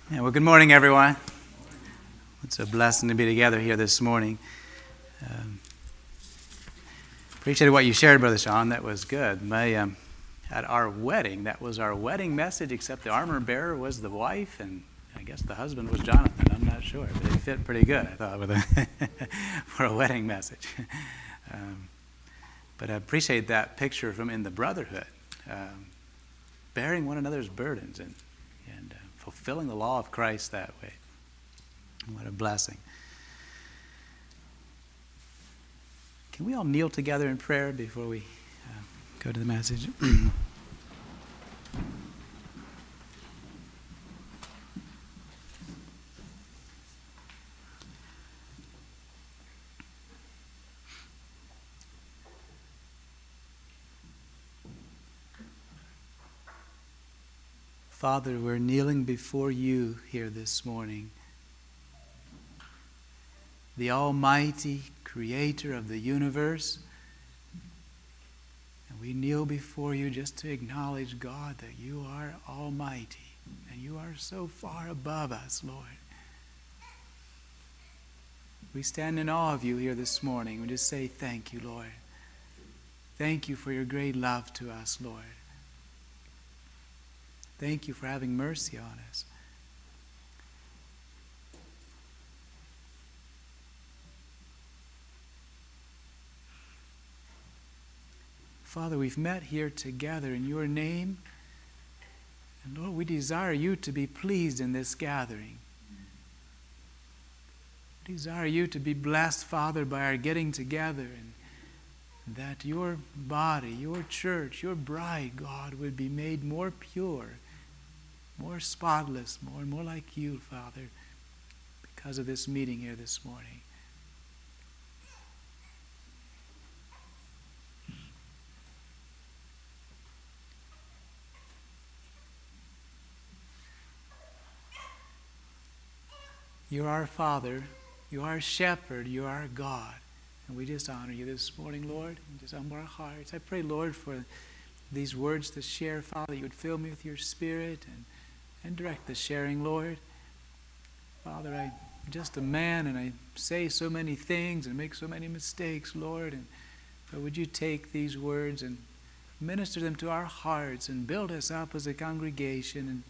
Yeah, well, good morning, everyone. It's a blessing to be together here this morning. Appreciated what you shared, Brother Sean. That was good. At our wedding, that was our wedding message, except the armor bearer was the wife, and I guess the husband was Jonathan. I'm not sure, but it fit pretty good, I thought, for a wedding message. But I appreciate that picture from in the brotherhood, bearing one another's burdens and fulfilling the law of Christ that way. What a blessing. Can we all kneel together in prayer before we go to the message? Father, we're kneeling before you here this morning, the Almighty Creator of the universe. And we kneel before you just to acknowledge, God, that you are almighty and you are so far above us, Lord. We stand in awe of you here this morning. We just say thank you, Lord. Thank you for your great love to us, Lord. Thank you for having mercy on us. Father, we've met here together in your name. And Lord, we desire you to be pleased in this gathering. We desire you to be blessed, Father, by our getting together, and that your body, your church, your bride, God, would be made more pure, more spotless, more and more like you, Father, because of this meeting here this morning. You're our Father, you are our shepherd, you are our God. And we just honor you this morning, Lord, and just humble our hearts. I pray, Lord, for these words to share, Father, you would fill me with your Spirit and direct the sharing, Lord. Father, I'm just a man, and I say so many things and make so many mistakes, Lord. But would you take these words and minister them to our hearts and build us up as a congregation, and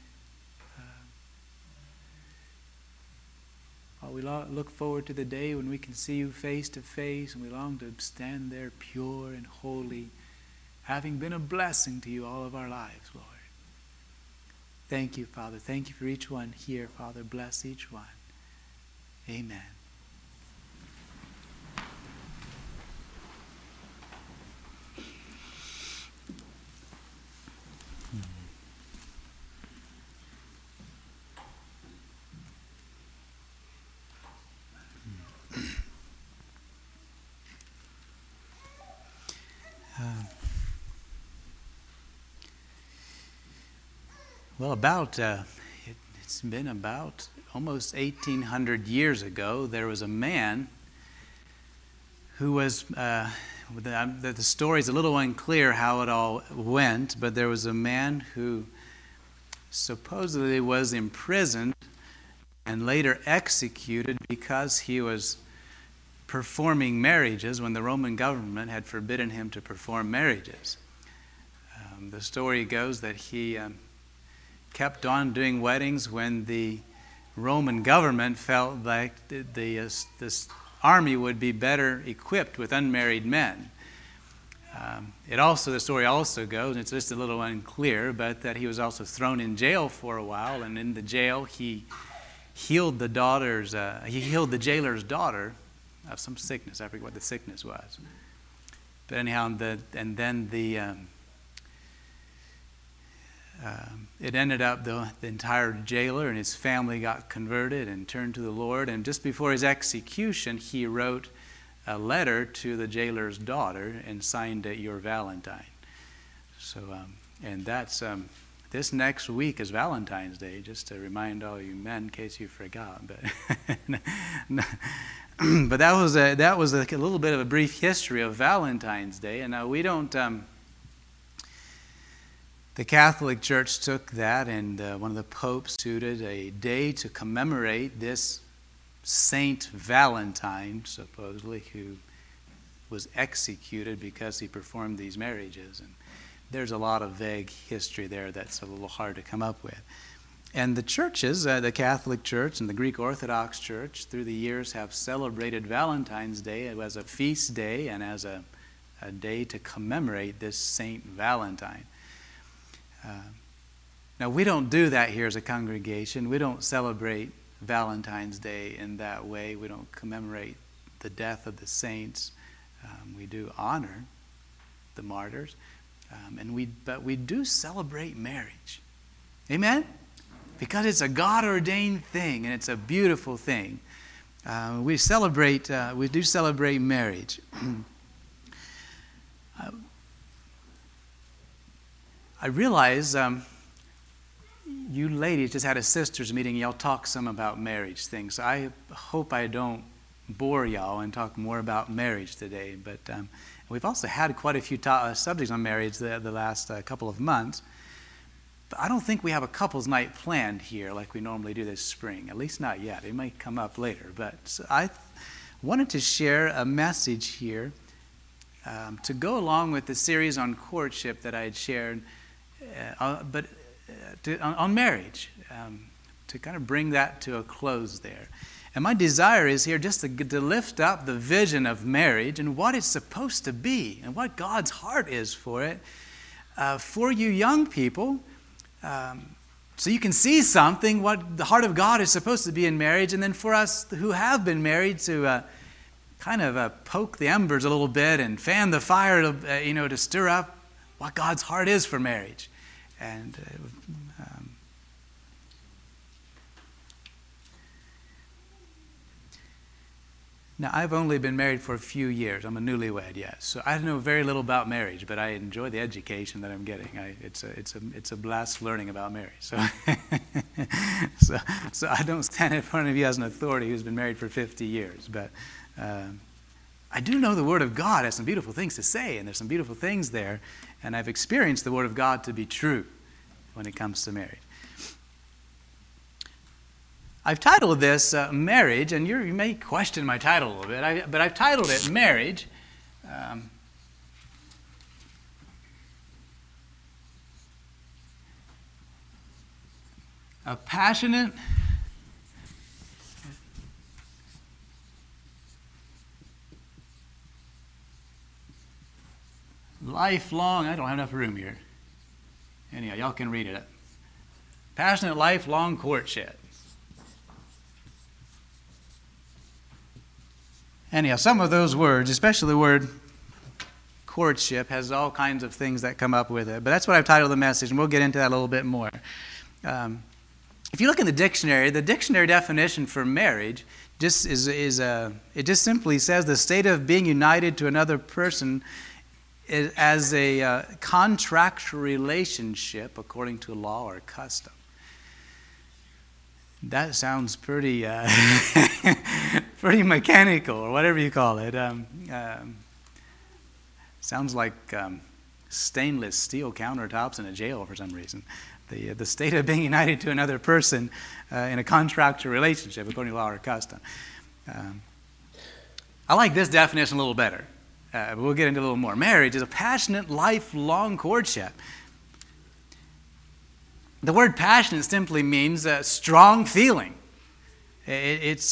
we look forward to the day when we can see you face to face, and we long to stand there pure and holy, having been a blessing to you all of our lives, Lord. Thank you, Father. Thank you for each one here, Father. Bless each one. Amen. Well, it's been about almost 1,800 years ago, there was a man who was, the story's a little unclear how it all went, but there was a man who supposedly was imprisoned and later executed because he was performing marriages when the Roman government had forbidden him to perform marriages. The story goes that he kept on doing weddings when the Roman government felt like this army would be better equipped with unmarried men. The story also goes, and it's just a little unclear, but that he was also thrown in jail for a while, and in the jail he healed the jailer's daughter of some sickness. I forget what the sickness was. But anyhow, it ended up the entire jailer and his family got converted and turned to the Lord. And just before his execution, he wrote a letter to the jailer's daughter and signed it, "Your Valentine." So, and that's this next week is Valentine's Day, just to remind all you men in case you forgot. But that was a little bit of a brief history of Valentine's Day. And we don't. The Catholic Church took that, and one of the popes instituted a day to commemorate this Saint Valentine, supposedly, who was executed because he performed these marriages. And there's a lot of vague history there that's a little hard to come up with. And the churches, the Catholic Church and the Greek Orthodox Church, through the years have celebrated Valentine's Day as a feast day and as a day to commemorate this Saint Valentine. Now, we don't do that here as a congregation. We don't celebrate Valentine's Day in that way. We don't commemorate the death of the saints. We do honor the martyrs, but we do celebrate marriage. Amen? Because it's a God-ordained thing, and it's a beautiful thing. We do celebrate marriage. I realize you ladies just had a sisters meeting. Y'all talk some about marriage things. So I hope I don't bore y'all and talk more about marriage today. But we've also had quite a few subjects on marriage the last couple of months. But I don't think we have a couples night planned here like we normally do this spring. At least not yet. It might come up later. But so I wanted to share a message here to go along with the series on courtship that I had shared, on marriage, to kind of bring that to a close there. And my desire is here just to lift up the vision of marriage and what it's supposed to be and what God's heart is for it, for you young people, so you can see something, what the heart of God is supposed to be in marriage, and then for us who have been married to kind of poke the embers a little bit and fan the fire, to stir up what God's heart is for marriage. And now, I've only been married for a few years. I'm a newlywed, yes. So I know very little about marriage, but I enjoy the education that I'm getting. It's a blast learning about marriage. So, so I don't stand in front of you as an authority who's been married for 50 years. But I do know the Word of God has some beautiful things to say, and there's some beautiful things there. And I've experienced the Word of God to be true when it comes to marriage. I've titled this Marriage, and you may question my title a little bit, but I've titled it Marriage. A passionate lifelong, I don't have enough room here. Anyhow, y'all can read it. Passionate lifelong courtship. Anyhow, some of those words, especially the word courtship, has all kinds of things that come up with it. But that's what I've titled the message, and we'll get into that a little bit more. If you look in the dictionary definition for marriage just it just simply says the state of being united to another person as a contractual relationship according to law or custom. That sounds pretty pretty mechanical, or whatever you call it. Sounds like stainless steel countertops in a jail for some reason. The state of being united to another person in a contractual relationship according to law or custom. I like this definition a little better. But we'll get into a little more. Marriage is a passionate, lifelong courtship. The word passionate simply means strong feeling. It's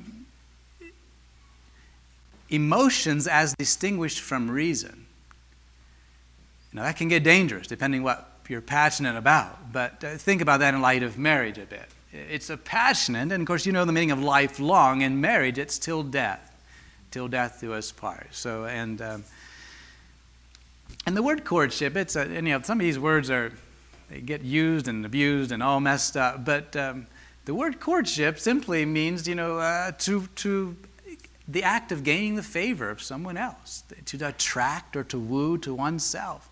emotions as distinguished from reason. Now that can get dangerous depending what you're passionate about. But think about that in light of marriage a bit. It's a passionate, and of course you know the meaning of lifelong. In marriage, it's till death do us part. So and the word courtship, it's some of these words they get used and abused and all messed up. But the word courtship simply means to the act of gaining the favor of someone else, to attract or to woo to oneself.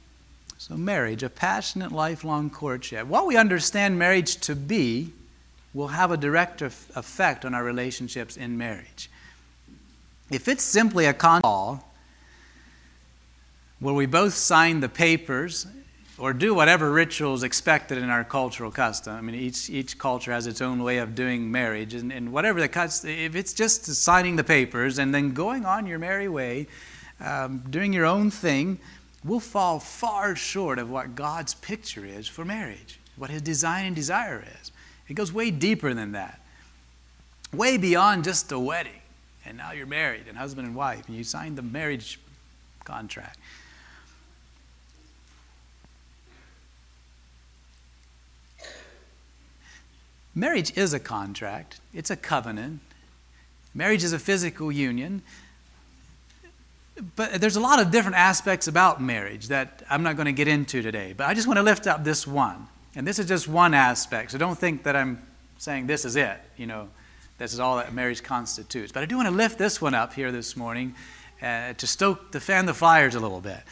So marriage, a passionate, lifelong courtship. What we understand marriage to be will have a direct effect on our relationships in marriage. If it's simply a contract where we both sign the papers or do whatever rituals expected in our cultural custom. I mean, each culture has its own way of doing marriage, and whatever the cuts, if it's just signing the papers and then going on your merry way, doing your own thing, we'll fall far short of what God's picture is for marriage, what His design and desire is. It goes way deeper than that, way beyond just a wedding. And now you're married and husband and wife, and you signed the marriage contract. Marriage is a contract. It's a covenant. Marriage is a physical union. But there's a lot of different aspects about marriage that I'm not going to get into today. But I just want to lift up this one. And this is just one aspect. So don't think that I'm saying this is it. This is all that marriage constitutes. But I do want to lift this one up here this morning to fan the fires a little bit.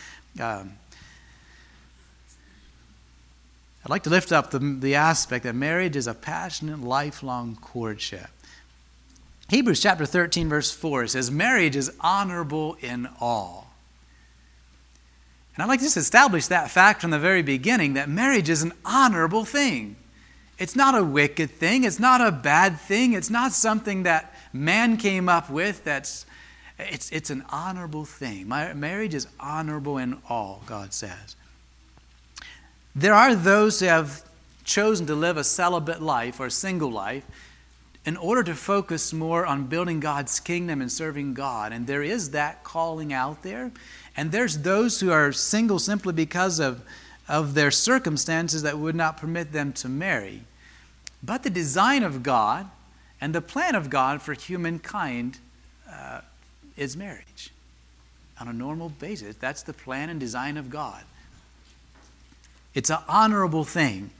I'd like to lift up the aspect that marriage is a passionate, lifelong courtship. Hebrews chapter 13, verse 4 says, marriage is honorable in all. And I'd like to just establish that fact from the very beginning, that marriage is an honorable thing. It's not a wicked thing. It's not a bad thing. It's not something that man came up with. It's an honorable thing. Marriage is honorable in all, God says. There are those who have chosen to live a celibate life or a single life in order to focus more on building God's kingdom and serving God. And there is that calling out there. And there's those who are single simply because of their circumstances that would not permit them to marry. But the design of God and the plan of God for humankind is marriage. On a normal basis, that's the plan and design of God. It's an honorable thing.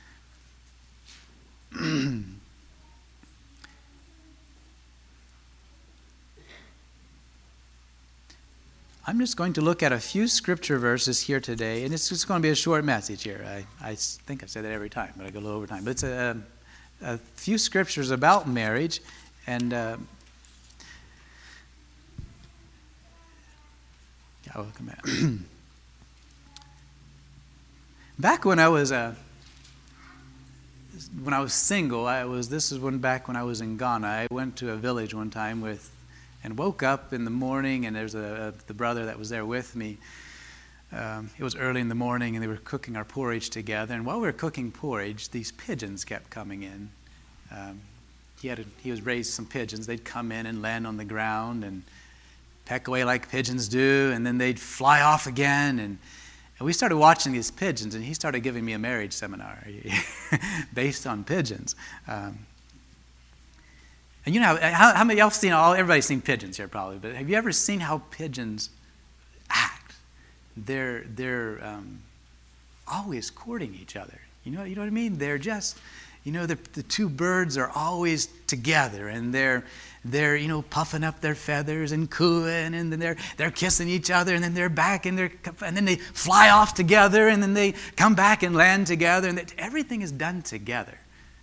I'm just going to look at a few scripture verses here today, and it's just going to be a short message here. I think I say that every time, but I go a little over time. But it's a few scriptures about marriage, and I'll come back. Back when I was single, this is back when I was in Ghana. I went to a village one time and woke up in the morning, and there's the brother that was there with me. It was early in the morning, and they were cooking our porridge together. And while we were cooking porridge, these pigeons kept coming in. He was raised some pigeons. They'd come in and land on the ground and peck away like pigeons do, and then they'd fly off again. And we started watching these pigeons, and he started giving me a marriage seminar based on pigeons. And how many y'all seen? Everybody's seen pigeons here probably, but have you ever seen how pigeons act? They're always courting each other. You know what I mean? They're just, the two birds are always together, and they're puffing up their feathers and cooing, and then they're kissing each other, and then they're back, and then they fly off together, and then they come back and land together, and everything is done together.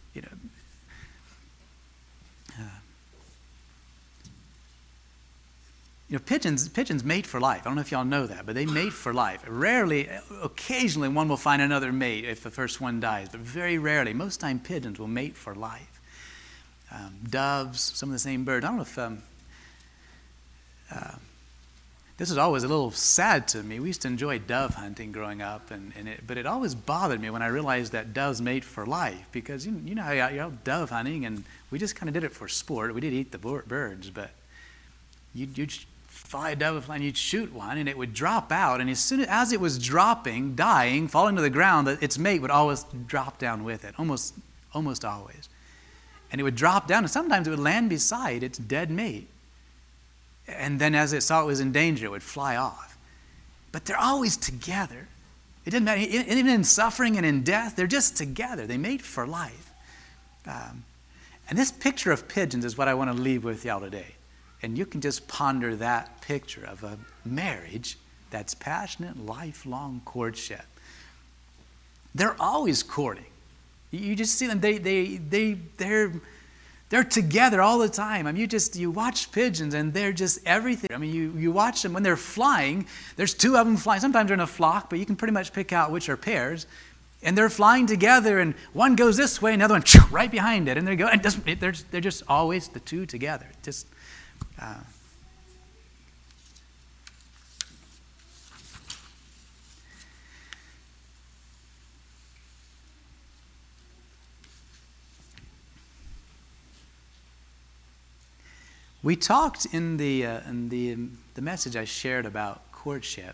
Pigeons mate for life. I don't know if y'all know that, but they mate for life. Occasionally one will find another mate if the first one dies, but very rarely. Most time pigeons will mate for life. Doves, some of the same birds. I don't know if this was always a little sad to me. We used to enjoy dove hunting growing up, but it always bothered me when I realized that doves mate for life, because you know how you're out dove hunting, and we just kind of did it for sport. We did eat the birds, but you'd fly a dove and you'd shoot one, and it would drop out, and as soon as it was dying, falling to the ground, its mate would always drop down with it, almost always. And it would drop down, and sometimes it would land beside its dead mate. And then as it saw it was in danger, it would fly off. But they're always together. It doesn't matter, even in suffering and in death, they're just together. They mate for life. And this picture of pigeons is what I want to leave with y'all today. And you can just ponder that picture of a marriage that's passionate, lifelong courtship. They're always courting. You just see them. They're together all the time. I mean, you watch pigeons and they're just everything. I mean, you watch them when they're flying. There's two of them flying. Sometimes they're in a flock, but you can pretty much pick out which are pairs. And they're flying together, and one goes this way, and the other one right behind it, and they're just always the two together. We talked in the message I shared about courtship.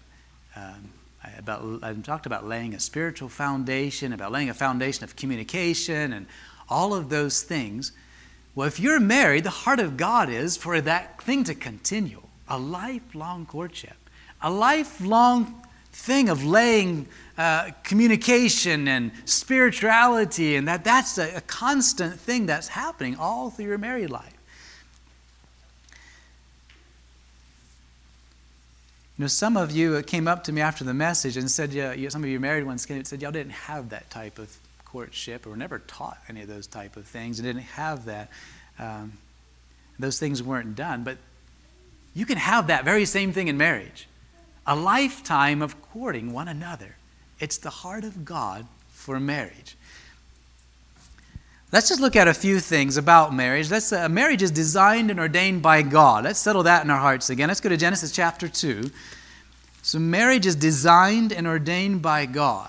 I talked about laying a spiritual foundation, about laying a foundation of communication and all of those things. Well, if you're married, the heart of God is for that thing to continue. A lifelong courtship. A lifelong thing of laying communication and spirituality, and that's a constant thing that's happening all through your married life. You know, some of you came up to me after the message and said, some of you married ones came and said, y'all didn't have that type of courtship or were never taught any of those type of things and didn't have that. Those things weren't done. But you can have that very same thing in marriage. A lifetime of courting one another. It's the heart of God for marriage. Let's just look at a few things about marriage. Marriage is designed and ordained by God. Let's settle that in our hearts again. Let's go to Genesis chapter 2. So marriage is designed and ordained by God.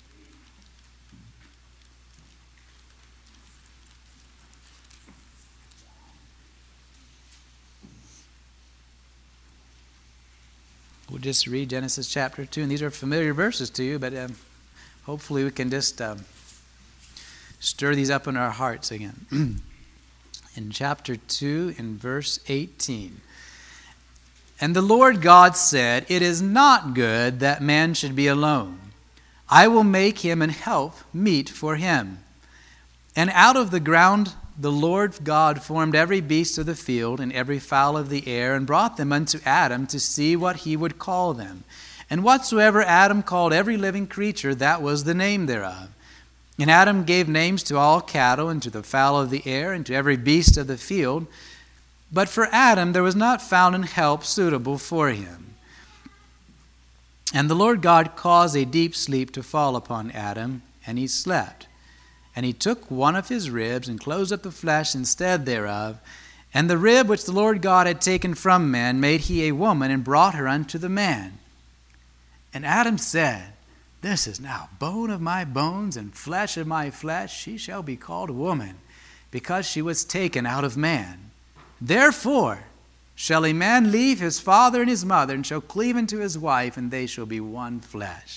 We'll just read Genesis chapter 2. And these are familiar verses to you, but hopefully we can just stir these up in our hearts again. In chapter 2, in verse 18. And the Lord God said, "It is not good that man should be alone. I will make him an help meet for him." And out of the ground the Lord God formed every beast of the field and every fowl of the air, and brought them unto Adam to see what he would call them. And whatsoever Adam called every living creature, that was the name thereof. And Adam gave names to all cattle, and to the fowl of the air, and to every beast of the field. But for Adam there was not found an help suitable for him. And the Lord God caused a deep sleep to fall upon Adam, and he slept. And he took one of his ribs, and closed up the flesh instead thereof. And the rib which the Lord God had taken from man made he a woman, and brought her unto the man. And Adam said, "This is now bone of my bones and flesh of my flesh. She shall be called woman, because she was taken out of man. Therefore shall a man leave his father and his mother, and shall cleave unto his wife, and they shall be one flesh."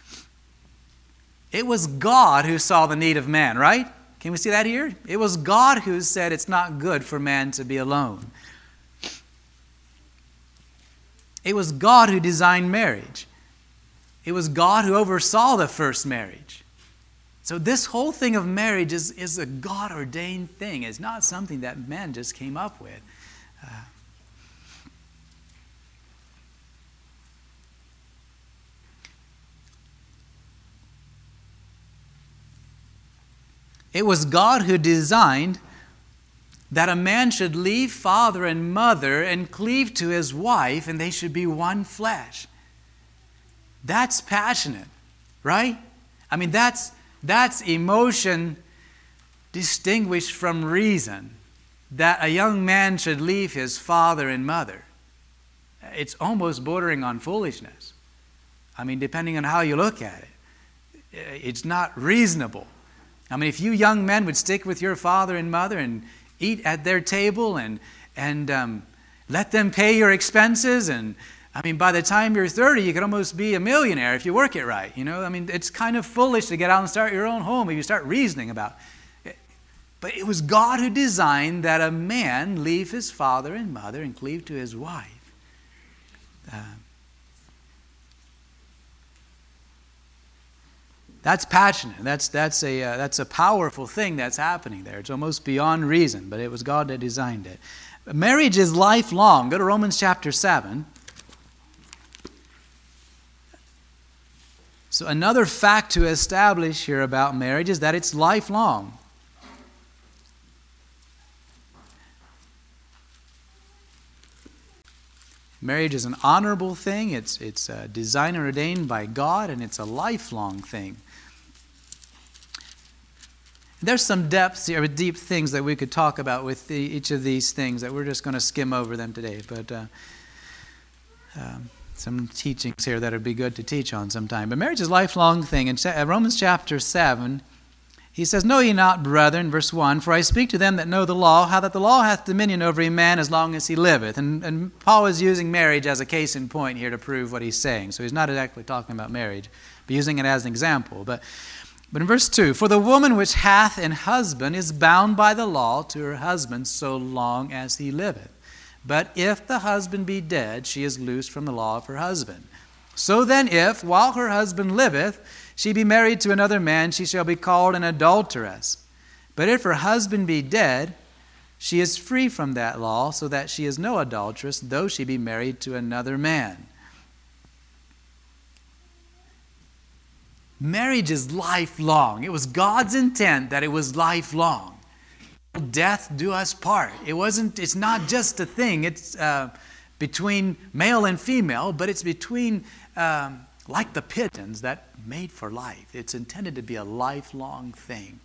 It was God who saw the need of man, right? Can we see that here? It was God who said it's not good for man to be alone. It was God who designed marriage. It was God who oversaw the first marriage. So this whole thing of marriage is a God-ordained thing. It's not something that man just came up with. It was God who designed that a man should leave father and mother and cleave to his wife, and they should be one flesh. That's passionate, right? I mean, that's emotion distinguished from reason, that a young man should leave his father and mother. It's almost bordering on foolishness. I mean, depending on how you look at it. It's not reasonable. I mean, if you young men would stick with your father and mother and eat at their table and let them pay your expenses, and I mean, by the time you're 30, you could almost be a millionaire if you work it right. You know, I mean, it's kind of foolish to get out and start your own home if you start reasoning about it. But it was God who designed that a man leave his father and mother and cleave to his wife. That's passionate. That's a powerful thing that's happening there. It's almost beyond reason, but it was God that designed it. Marriage is lifelong. Go to Romans chapter 7. So another fact to establish here about marriage is that it's lifelong. Marriage is an honorable thing. It's designed and ordained by God, and it's a lifelong thing. There's some depths here, deep things that we could talk about with each of these things that we're just going to skim over them today. But some teachings here that would be good to teach on sometime. But marriage is a lifelong thing. In Romans chapter 7, he says, "Know ye not, brethren," verse 1, "for I speak to them that know the law, how that the law hath dominion over a man as long as he liveth." And Paul is using marriage as a case in point here to prove what he's saying. So he's not exactly talking about marriage, but using it as an example. But in verse 2, "For the woman which hath an husband is bound by the law to her husband so long as he liveth. But if the husband be dead, she is loosed from the law of her husband. So then if, while her husband liveth, she be married to another man, she shall be called an adulteress. But if her husband be dead, she is free from that law, so that she is no adulteress, though she be married to another man." Marriage is lifelong. It was God's intent that it was lifelong. Death do us part. It's not just a thing. It's between male and female, but it's between, like the pigeons, that made for life. It's intended to be a lifelong thing.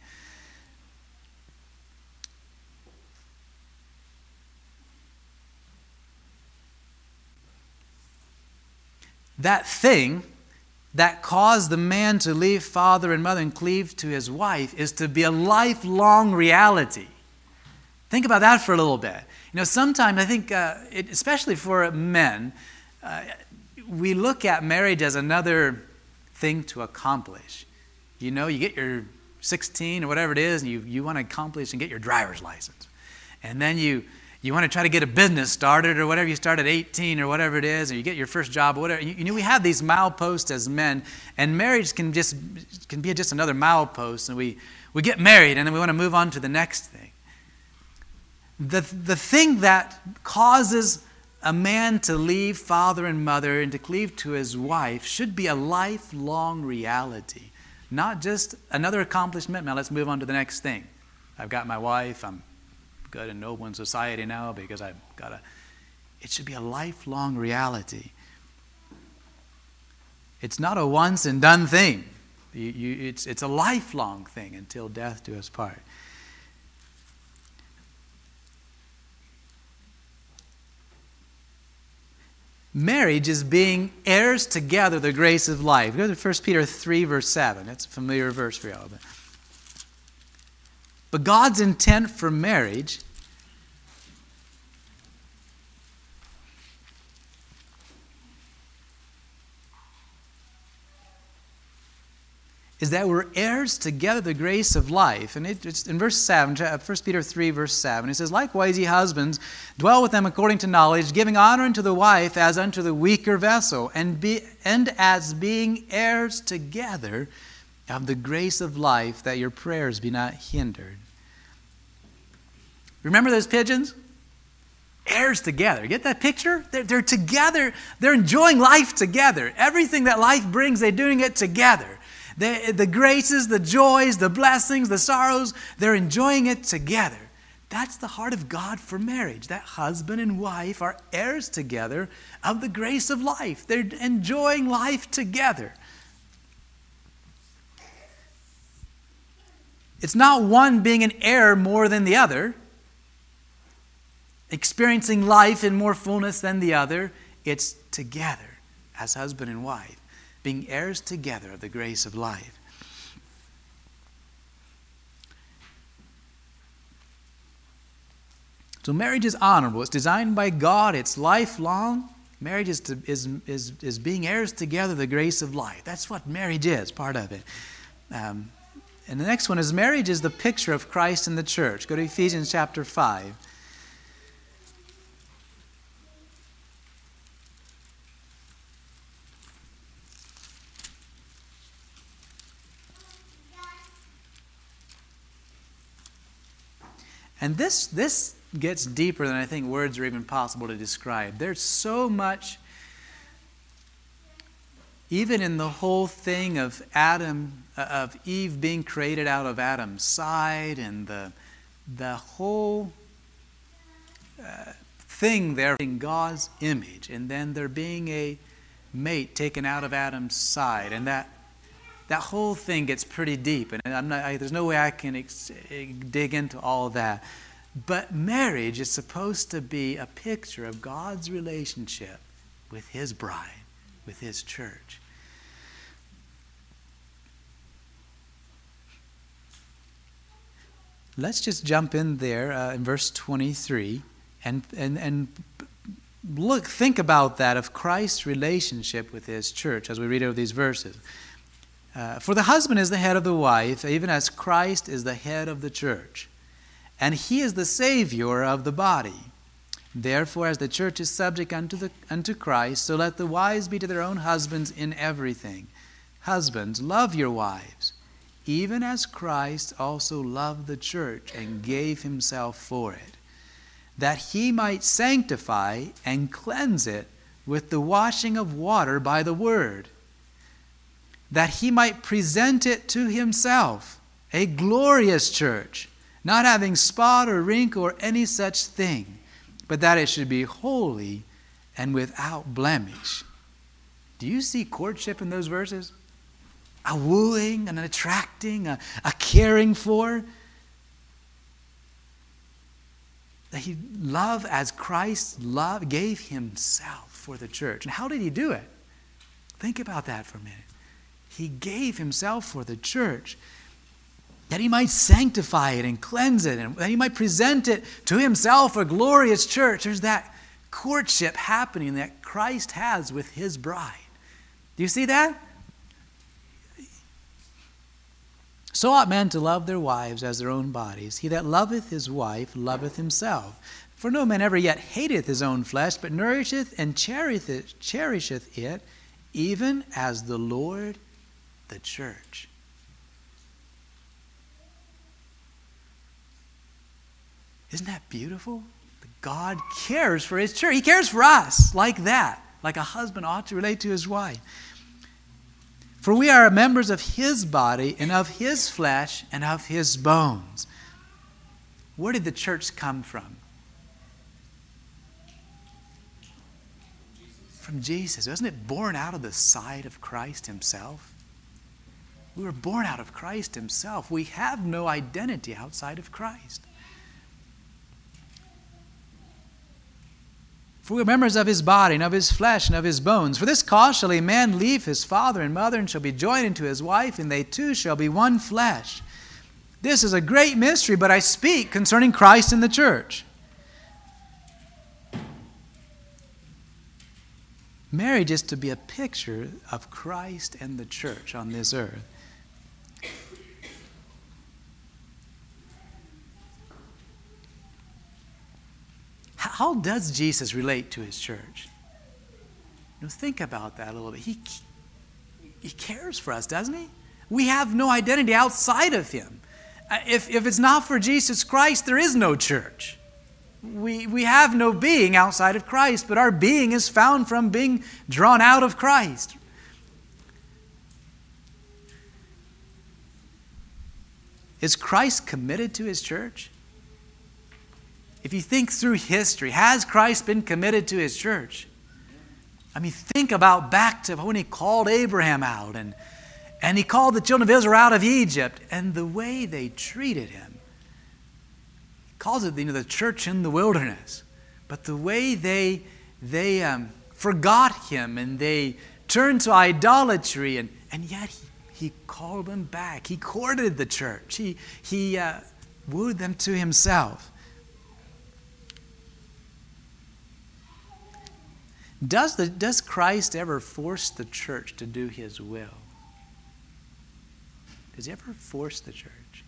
That thing that caused the man to leave father and mother and cleave to his wife is to be a lifelong reality. Think about that for a little bit. Sometimes I think, especially for men, we look at marriage as another thing to accomplish. You get your 16 or whatever it is, and you want to accomplish and get your driver's license. And then you want to try to get a business started or whatever. You start at 18 or whatever it is, or you get your first job or whatever. We have these mileposts as men, and marriage can be just another milepost, and we get married, and then we want to move on to the next thing. The thing that causes a man to leave father and mother and to cleave to his wife should be a lifelong reality, not just another accomplishment. Now let's move on to the next thing. I've got my wife. I'm good and noble in society now because I've got a... It should be a lifelong reality. It's not a once and done thing. It's a lifelong thing until death do us part. Marriage is being heirs together the grace of life. Go to 1 Peter 3, verse 7. That's a familiar verse for y'all. But God's intent for marriage is that we're heirs together the grace of life. And it's in verse 7, 1 Peter 3, verse 7. It says, "Likewise, ye husbands, dwell with them according to knowledge, giving honor unto the wife as unto the weaker vessel, and as being heirs together of the grace of life, that your prayers be not hindered." Remember those pigeons? Heirs together. Get that picture? They're together. They're enjoying life together. Everything that life brings, they're doing it together. The graces, the joys, the blessings, the sorrows, they're enjoying it together. That's the heart of God for marriage. That husband and wife are heirs together of the grace of life. They're enjoying life together. It's not one being an heir more than the other, experiencing life in more fullness than the other. It's together as husband and wife, being heirs together of the grace of life. So marriage is honorable. It's designed by God. It's lifelong. Marriage is being heirs together the grace of life. That's what marriage is, part of it. And the next one is marriage is the picture of Christ and the church. Go to Ephesians chapter 5. And this gets deeper than I think words are even possible to describe. There's so much even in the whole thing of of Eve being created out of Adam's side, and the whole thing there in God's image, and then there being a mate taken out of Adam's side, and that whole thing gets pretty deep, and there's no way I can dig into all that. But marriage is supposed to be a picture of God's relationship with His bride, with His church. Let's just jump in there in verse 23 and think about that, of Christ's relationship with His church as we read over these verses. For the husband is the head of the wife, even as Christ is the head of the church, and He is the Savior of the body. Therefore, as the church is subject unto Christ, so let the wives be to their own husbands in everything. Husbands, love your wives, even as Christ also loved the church and gave Himself for it, that He might sanctify and cleanse it with the washing of water by the word, that He might present it to Himself, a glorious church, not having spot or wrinkle or any such thing, but that it should be holy and without blemish. Do you see courtship in those verses? A wooing, an attracting, a caring for. That He loved as Christ gave Himself for the church. And how did He do it? Think about that for a minute. He gave Himself for the church, that He might sanctify it and cleanse it, and that He might present it to Himself, a glorious church. There's that courtship happening that Christ has with His bride. Do you see that? So ought men to love their wives as their own bodies. He that loveth his wife loveth himself. For no man ever yet hateth his own flesh, but nourisheth and cherisheth it, even as the Lord the church. Isn't that beautiful? God cares for His church. He cares for us like that, like a husband ought to relate to his wife. For we are members of His body and of His flesh and of His bones. Where did the church come from? From Jesus. Wasn't it born out of the side of Christ Himself? We were born out of Christ Himself. We have no identity outside of Christ. For we are members of His body, and of His flesh, and of His bones. For this cause shall a man leave his father and mother, and shall be joined unto his wife, and they two shall be one flesh. This is a great mystery, but I speak concerning Christ and the church. Marriage is to be a picture of Christ and the church on this earth. How does Jesus relate to His church? Think about that a little bit. He cares for us, doesn't He? We have no identity outside of Him. If it's not for Jesus Christ, there is no church. We have no being outside of Christ, but our being is found from being drawn out of Christ. Is Christ committed to His church? If you think through history, has Christ been committed to His church? I mean, think about back to when He called Abraham out and He called the children of Israel out of Egypt, and the way they treated Him. He calls it, the church in the wilderness. But the way they forgot Him, and they turned to idolatry, and yet He called them back. He courted the church. He wooed them to Himself. Does Christ ever force the church to do His will? Does He ever force the church?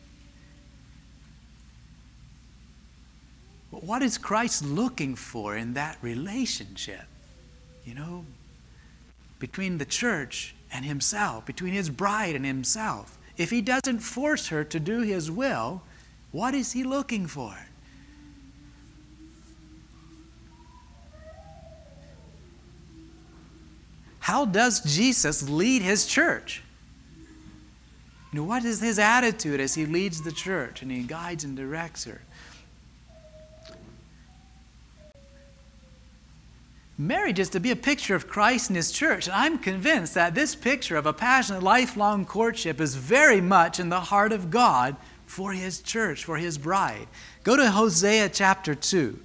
What is Christ looking for in that relationship? Between the church and Himself, between His bride and Himself. If He doesn't force her to do His will, what is He looking for? how does Jesus lead his church? What is his attitude as he leads the church and he guides and directs her? Marriage is to be a picture of Christ and his church. And I'm convinced that this picture of a passionate, lifelong courtship is very much in the heart of God for his church, for his bride. Go to Hosea chapter 2.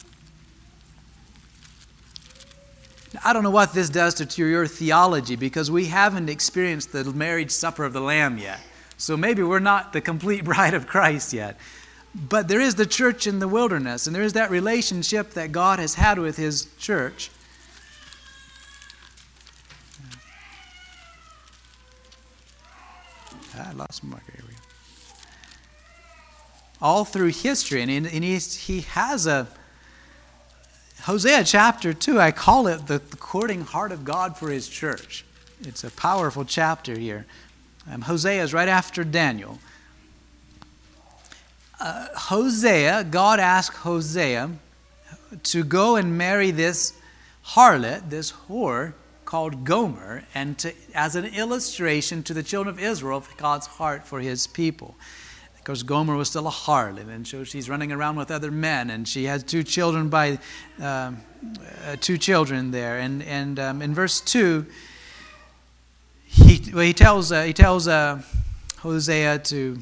I don't know what this does to your theology, because we haven't experienced the marriage supper of the Lamb yet. So maybe we're not the complete bride of Christ yet. But there is the church in the wilderness, and there is that relationship that God has had with his church. I lost my marker. Here we go. All through history, and he has a Hosea chapter 2, I call it the courting heart of God for his church. It's a powerful chapter here. Hosea is right after Daniel. God asked Hosea to go and marry this harlot, this whore called Gomer, and as an illustration to the children of Israel of God's heart for his people. Of course, Gomer was still a harlot, and so she's running around with other men, and she has two children there. And in verse 2, he tells Hosea to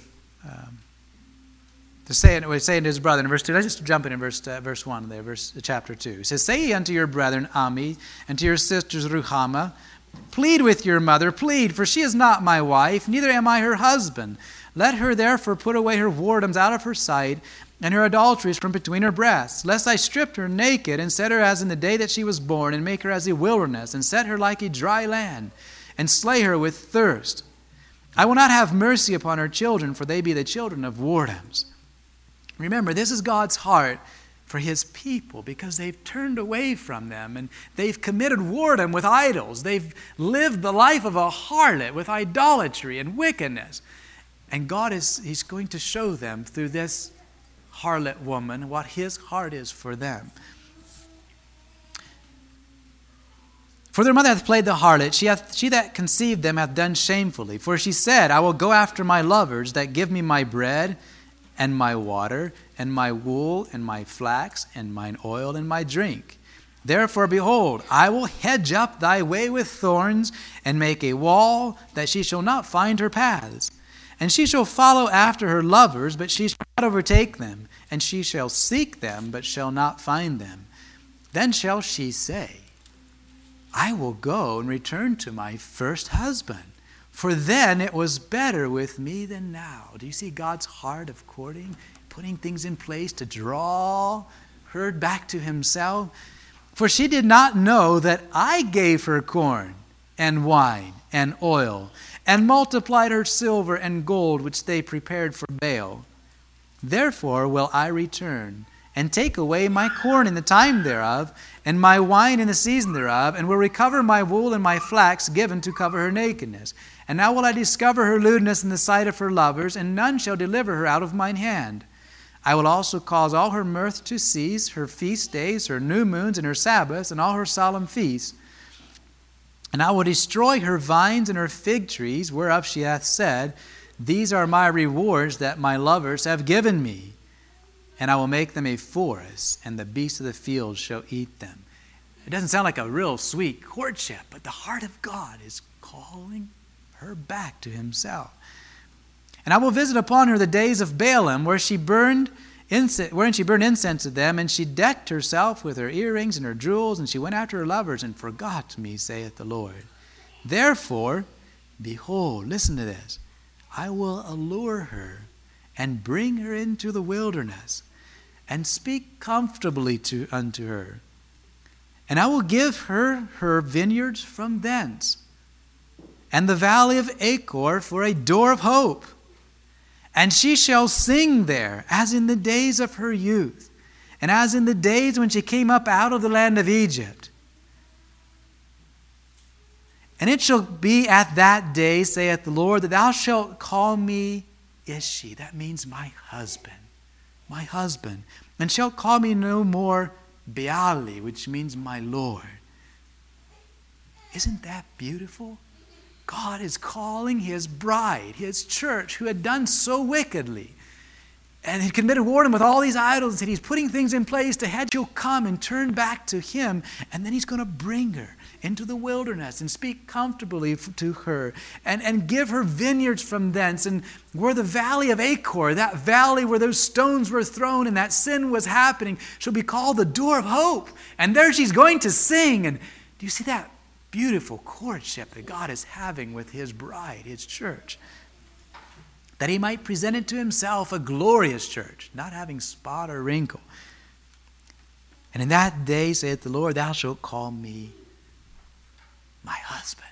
say to his brother in verse 2. Let's just jump in verse 1 there, chapter 2. He says, "Say ye unto your brethren Ami, and to your sisters Ruhamah, plead with your mother, plead, for she is not my wife, neither am I her husband. Let her therefore put away her whoredoms out of her sight, and her adulteries from between her breasts, lest I strip her naked, and set her as in the day that she was born, and make her as a wilderness, and set her like a dry land, and slay her with thirst. I will not have mercy upon her children, for they be the children of whoredoms." Remember, this is God's heart for his people, because they've turned away from them, and they've committed whoredom with idols. They've lived the life of a harlot with idolatry and wickedness. And he's going to show them through this harlot woman what his heart is for them. "For their mother hath played the harlot, she that conceived them hath done shamefully. For she said, I will go after my lovers that give me my bread and my water and my wool and my flax and mine oil and my drink. Therefore, behold, I will hedge up thy way with thorns, and make a wall, that she shall not find her paths. And she shall follow after her lovers, but she shall not overtake them. And she shall seek them, but shall not find them. Then shall she say, I will go and return to my first husband, for then it was better with me than now." Do you see God's heart of courting, putting things in place to draw her back to himself? "For she did not know that I gave her corn and wine and oil, and multiplied her silver and gold, which they prepared for Baal. Therefore will I return, and take away my corn in the time thereof, and my wine in the season thereof, and will recover my wool and my flax given to cover her nakedness. And now will I discover her lewdness in the sight of her lovers, and none shall deliver her out of mine hand. I will also cause all her mirth to cease, her feast days, her new moons, and her Sabbaths, and all her solemn feasts. And I will destroy her vines and her fig trees, whereof she hath said, These are my rewards that my lovers have given me. And I will make them a forest, and the beasts of the field shall eat them." It doesn't sound like a real sweet courtship, but the heart of God is calling her back to himself. "And I will visit upon her the days of Balaam, wherein she burned incense to them, and she decked herself with her earrings and her jewels, and she went after her lovers and forgot me, saith the Lord. Therefore, behold," listen to this, "I will allure her and bring her into the wilderness, and speak comfortably unto her. And I will give her her vineyards from thence, and the valley of Achor for a door of hope. And she shall sing there, as in the days of her youth, and as in the days when she came up out of the land of Egypt. And it shall be at that day, saith the Lord, that thou shalt call me Ishi." That means my husband. My husband. "And shalt call me no more Baali," which means my Lord. Isn't that beautiful? God is calling his bride, his church, who had done so wickedly and had committed whoredom with all these idols, and he's putting things in place to have she'll come and turn back to him, and then he's going to bring her into the wilderness and speak comfortably to her and give her vineyards from thence. And where the valley of Achor, that valley where those stones were thrown and that sin was happening, shall be called the door of hope. And there she's going to sing. And do you see that beautiful courtship that God is having with his bride, his church? That he might present it to himself a glorious church, not having spot or wrinkle. And in that day, saith the Lord, thou shalt call me my husband.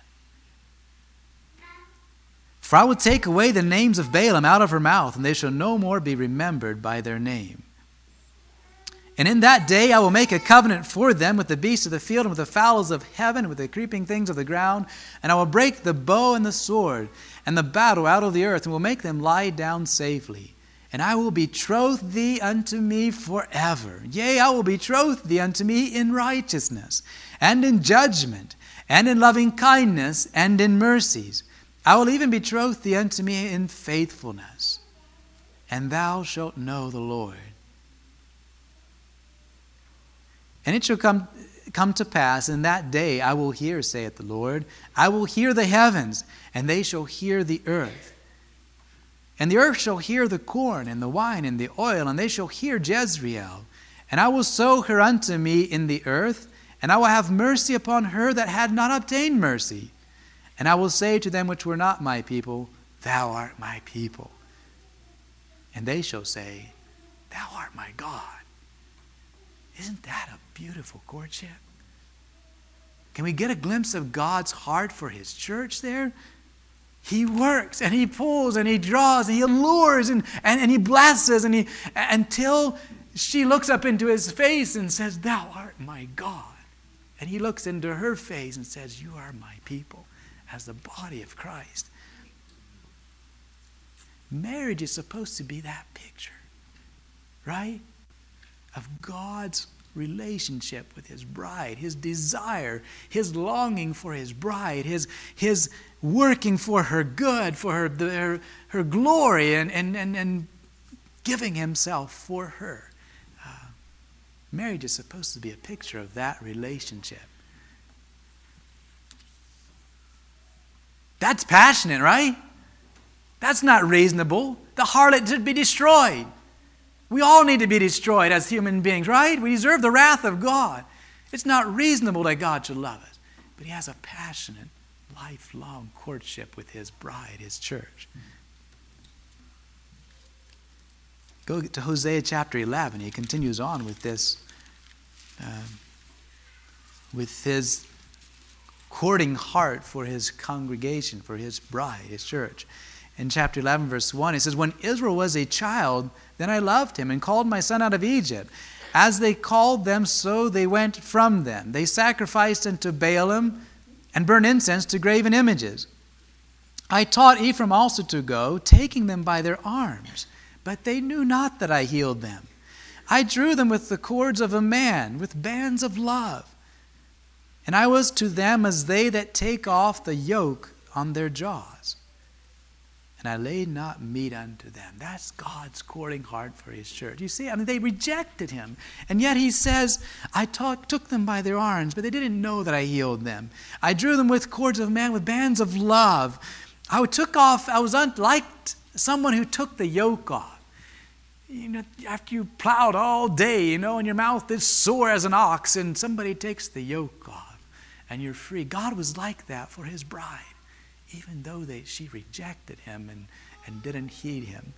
For I will take away the names of Balaam out of her mouth, and they shall no more be remembered by their name. And in that day I will make a covenant for them with the beasts of the field and with the fowls of heaven and with the creeping things of the ground. And I will break the bow and the sword and the battle out of the earth, and will make them lie down safely. And I will betroth thee unto me forever. Yea, I will betroth thee unto me in righteousness and in judgment and in loving kindness and in mercies. I will even betroth thee unto me in faithfulness. And thou shalt know the Lord. And it shall come to pass in that day, I will hear, saith the Lord, I will hear the heavens, and they shall hear the earth. And the earth shall hear the corn and the wine and the oil, and they shall hear Jezreel. And I will sow her unto me in the earth, and I will have mercy upon her that had not obtained mercy. And I will say to them which were not my people, thou art my people. And they shall say, thou art my God. Isn't that a beautiful courtship? Can we get a glimpse of God's heart for his church there? He works and he pulls and he draws and he allures and he blesses until she looks up into his face and says, thou art my God. And he looks into her face and says, you are my people, as the body of Christ. Marriage is supposed to be that picture, right? Of God's relationship with his bride, his desire, his longing for his bride, his working for her good, for her glory, and giving himself for her. Marriage is supposed to be a picture of that relationship. That's passionate, right? That's not reasonable. The harlot should be destroyed. We all need to be destroyed as human beings, right? We deserve the wrath of God. It's not reasonable that God should love us. But he has a passionate, lifelong courtship with his bride, his church. Go to Hosea chapter 11. He continues on with this, with his courting heart for his congregation, for his bride, his church. In chapter 11, verse 1, it says, when Israel was a child, then I loved him and called my son out of Egypt. As they called them, so they went from them. They sacrificed unto Baalim and burned incense to graven images. I taught Ephraim also to go, taking them by their arms. But they knew not that I healed them. I drew them with the cords of a man, with bands of love. And I was to them as they that take off the yoke on their jaws. And I laid not meat unto them. That's God's courting heart for his church. You see, they rejected him. And yet he says, I took them by their arms, but they didn't know that I healed them. I drew them with cords of man, with bands of love. I was like someone who took the yoke off. You know, after you plowed all day, and your mouth is sore as an ox, and somebody takes the yoke off, and you're free. God was like that for his bride, even though she rejected him and didn't heed him.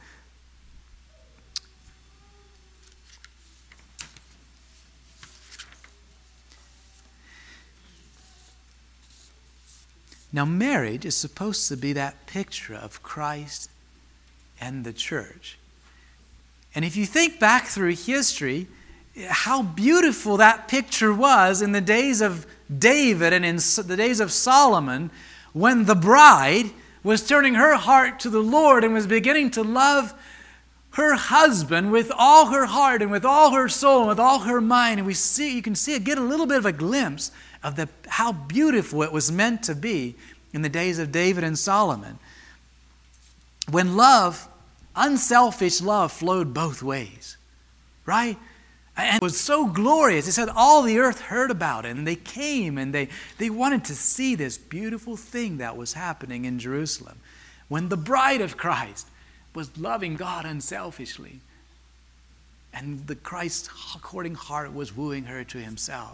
Now, marriage is supposed to be that picture of Christ and the church. And if you think back through history, how beautiful that picture was in the days of David and in the days of Solomon, when the bride was turning her heart to the Lord and was beginning to love her husband with all her heart and with all her soul and with all her mind. And you can get a little bit of a glimpse of how beautiful it was meant to be in the days of David and Solomon. When love, unselfish love, flowed both ways, right? And it was so glorious. It said all the earth heard about it, and they came and they wanted to see this beautiful thing that was happening in Jerusalem. When the bride of Christ was loving God unselfishly, and the Christ-courting heart was wooing her to himself.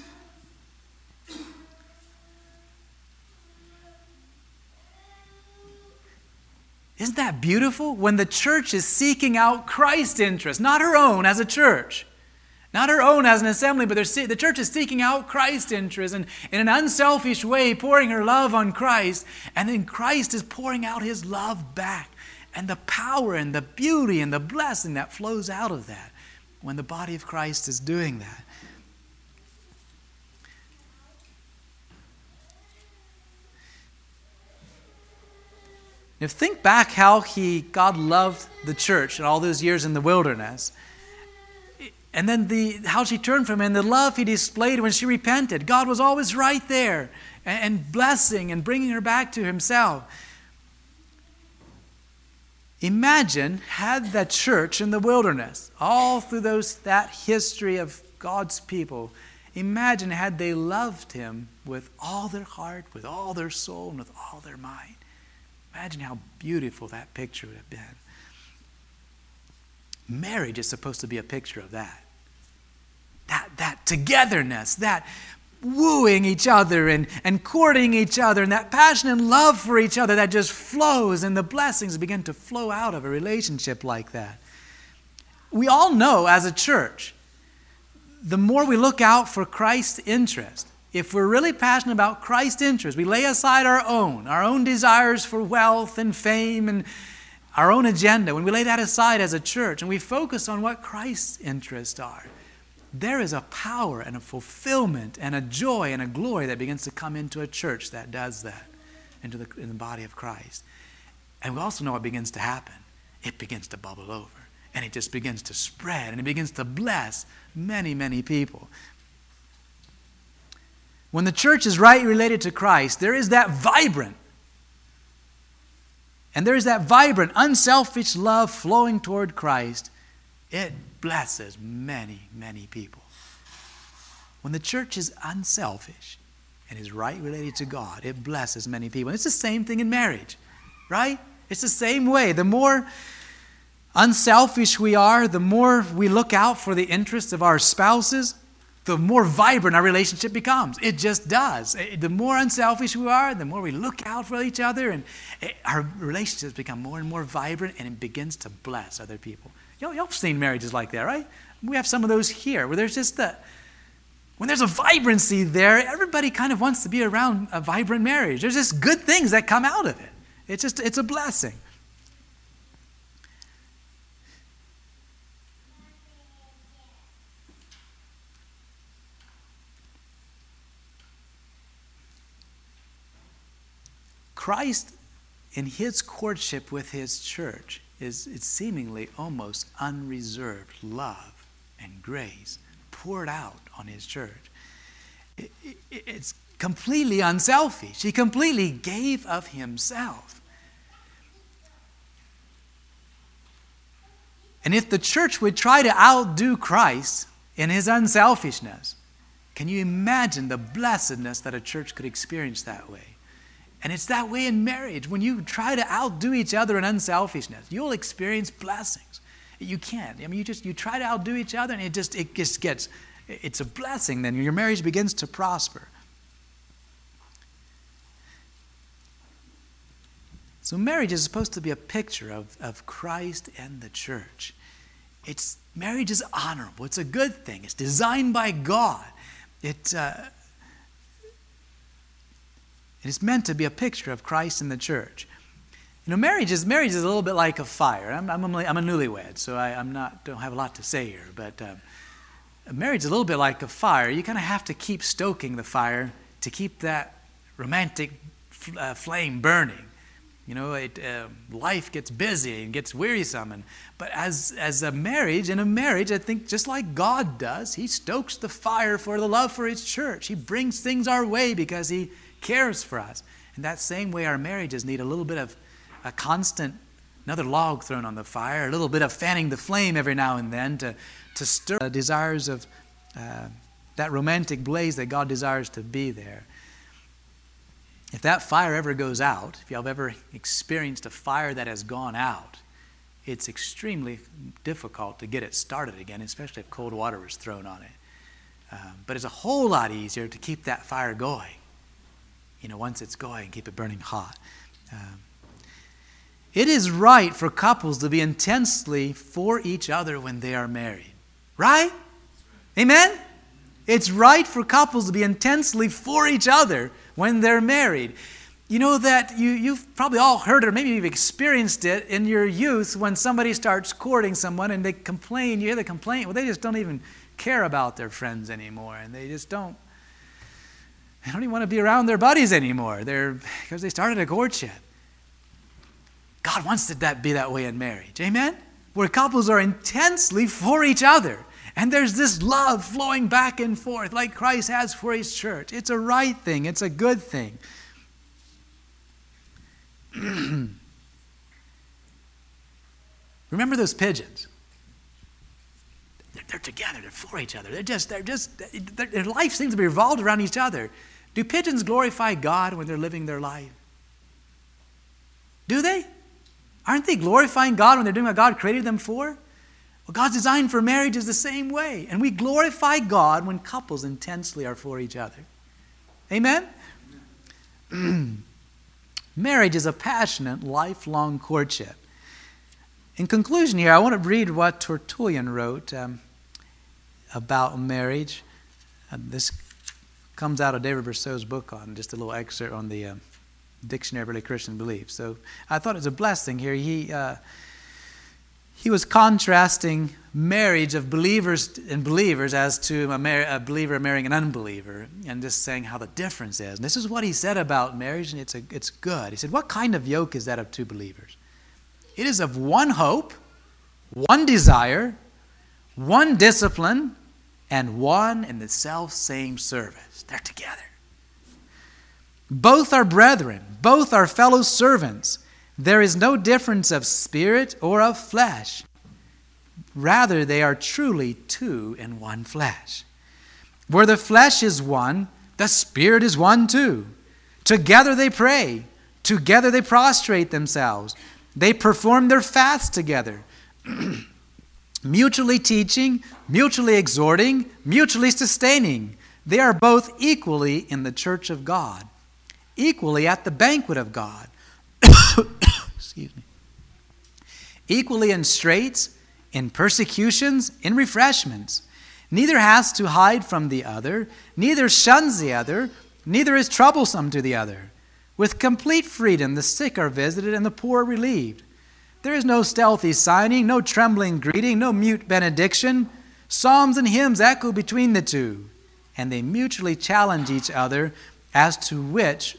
Isn't that beautiful? When the church is seeking out Christ's interest, not her own as a church, not her own as an assembly, but the church is seeking out Christ's interest and in an unselfish way pouring her love on Christ, and then Christ is pouring out his love back. And the power and the beauty and the blessing that flows out of that when the body of Christ is doing that. Now think back how God loved the church in all those years in the wilderness. And then how she turned from him and the love he displayed when she repented. God was always right there and blessing and bringing her back to himself. Imagine had the church in the wilderness, all through that history of God's people, imagine had they loved him with all their heart, with all their soul, and with all their mind. Imagine how beautiful that picture would have been. Marriage is supposed to be a picture of that. That togetherness, that wooing each other and courting each other, and that passion and love for each other that just flows, and the blessings begin to flow out of a relationship like that. We all know as a church, the more we look out for Christ's interest, if we're really passionate about Christ's interest, we lay aside our own desires for wealth and fame and our own agenda. When we lay that aside as a church and we focus on what Christ's interests are, there is a power and a fulfillment and a joy and a glory that begins to come into a church that does that, in the body of Christ. And we also know what begins to happen. It begins to bubble over. And it just begins to spread. And it begins to bless many, many people. When the church is right related to Christ, there is that vibrant, unselfish love flowing toward Christ. It blesses many, many people. When the church is unselfish and is right related to God, it blesses many people. And it's the same thing in marriage, right? It's the same way. The more unselfish we are, the more we look out for the interests of our spouses, the more vibrant our relationship becomes. It just does. The more unselfish we are, the more we look out for each other, and our relationships become more and more vibrant, and it begins to bless other people. Y'all have seen marriages like that, right? We have some of those here where there's just when there's a vibrancy there, everybody kind of wants to be around a vibrant marriage. There's just good things that come out of it. It's a blessing. Christ, in his courtship with his church, it's seemingly almost unreserved love and grace poured out on his church. It's completely unselfish. He completely gave of himself. And if the church would try to outdo Christ in his unselfishness, can you imagine the blessedness that a church could experience that way? And it's that way in marriage. When you try to outdo each other in unselfishness, you'll experience blessings. You can't. I mean, you try to outdo each other, and it just gets, it's a blessing. Then your marriage begins to prosper. So marriage is supposed to be a picture of Christ and the church. Marriage is honorable. It's a good thing. It's designed by God. It is meant to be a picture of Christ and the church. You know, marriage is a little bit like a fire. I'm a newlywed, so I don't have a lot to say here. But marriage is a little bit like a fire. You kind of have to keep stoking the fire to keep that romantic flame burning. Life gets busy and gets wearisome. But as a marriage, in a marriage, I think just like God does, He stokes the fire for the love for His church. He brings things our way because He cares for us. In that same way, our marriages need a little bit of a constant, another log thrown on the fire, a little bit of fanning the flame every now and then to stir the desires of that romantic blaze that God desires to be there. If that fire ever goes out, if you have ever experienced a fire that has gone out, it's extremely difficult to get it started again, especially if cold water is thrown on it. But it's a whole lot easier to keep that fire going. Once it's going, keep it burning hot. It is right for couples to be intensely for each other when they are married. Right? Amen? It's right for couples to be intensely for each other when they're married. You know that you've probably all heard it, or maybe you've experienced it in your youth when somebody starts courting someone and they complain. You hear the complaint, well, they just don't even care about their friends anymore, and they don't even want to be around their buddies anymore. Because they started a courtship. God wants it to be that way in marriage. Amen? Where couples are intensely for each other. And there's this love flowing back and forth like Christ has for His church. It's a right thing. It's a good thing. Remember those pigeons? They're together. They're for each other. Their life seems to be revolved around each other. Do pigeons glorify God when they're living their life? Do they? Aren't they glorifying God when they're doing what God created them for? Well, God's design for marriage is the same way. And we glorify God when couples intensely are for each other. Amen? Marriage is a passionate, lifelong courtship. In conclusion here, I want to read what Tertullian wrote about marriage. This comes out of David Berceau's book on just a little excerpt on the Dictionary of Early Christian Belief. So I thought it was a blessing here. He was contrasting marriage of believers and believers as to a believer marrying an unbeliever, and just saying how the difference is. And this is what he said about marriage, and it's good. He said, what kind of yoke is that of two believers? It is of one hope, one desire, one discipline, and one in the self-same service. They're together. Both are brethren. Both are fellow servants. There is no difference of spirit or of flesh. Rather, they are truly two in one flesh. Where the flesh is one, the spirit is one too. Together they pray. Together they prostrate themselves. They perform their fasts together. Mutually teaching, mutually exhorting, mutually sustaining. They are both equally in the church of God. Equally at the banquet of God. Excuse me. Equally in straits, in persecutions, in refreshments. Neither has to hide from the other, neither shuns the other, neither is troublesome to the other. With complete freedom the sick are visited and the poor relieved. There is no stealthy signing, no trembling greeting, no mute benediction. Psalms and hymns echo between the two, and they mutually challenge each other as to which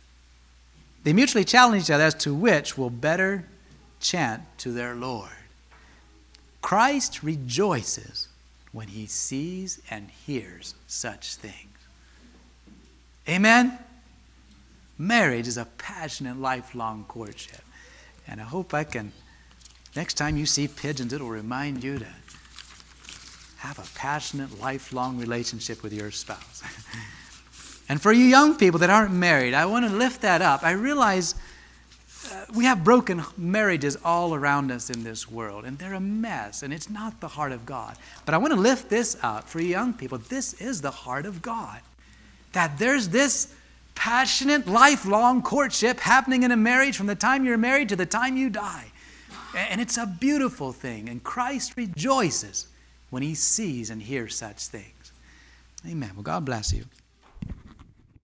will better chant to their Lord. Christ rejoices when He sees and hears such things. Amen? Marriage is a passionate, lifelong courtship. And I hope next time you see pigeons, it'll remind you to have a passionate, lifelong relationship with your spouse. And for you young people that aren't married, I want to lift that up. I realize we have broken marriages all around us in this world, and they're a mess, and it's not the heart of God. But I want to lift this up for you young people. This is the heart of God. That there's this passionate, lifelong courtship happening in a marriage from the time you're married to the time you die. And it's a beautiful thing, and Christ rejoices when He sees and hears such things. Amen. Well, God bless you.